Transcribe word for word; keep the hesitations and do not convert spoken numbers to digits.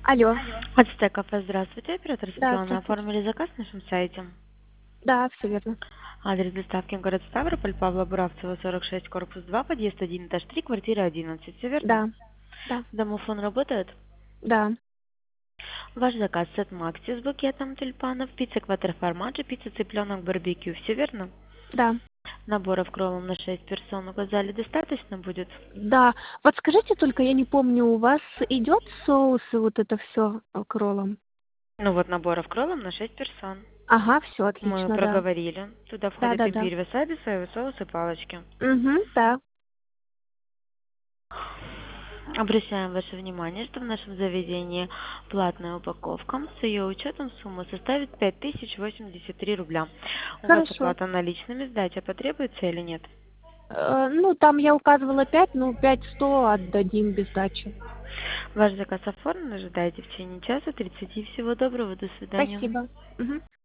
Алло. Ацтек кафе, здравствуйте. Оператор Да, Светлана. здравствуйте. Оформили заказ на нашем сайте. Да, все верно. Адрес доставки город Ставрополь, Павла Буравцева, сорок шесть, корпус два, подъезд один, этаж три, квартира одиннадцать. Все верно? Да, да, Домофон работает? да, Ваш заказ сет Макси с букетом тюльпанов, пицца кватро формаджи, пицца цыпленок барбекю. Все верно? да, Наборов кроллом на шесть персон указали, достаточно будет? да. Вот скажите только, я не помню, у вас идет соус и вот это все к роллам? Ну вот наборов кроллом на шесть персон. Ага, все Мы отлично, да. проговорили. Туда Да, входит да, да. имбирь, васаби, соевый соус и палочки. Угу, да. Обращаем ваше внимание, что в нашем заведении платная упаковка. С ее учетом сумма составит пять тысяч восемьдесят три рубля. У вас Хорошо. оплата наличными, сдача потребуется или нет? Э, ну, там я указывала пять, ну, пять сто отдадим без сдачи. Ваш заказ оформлен, ожидайте в течение часа тридцати. Всего доброго, до свидания. Спасибо. Мгм.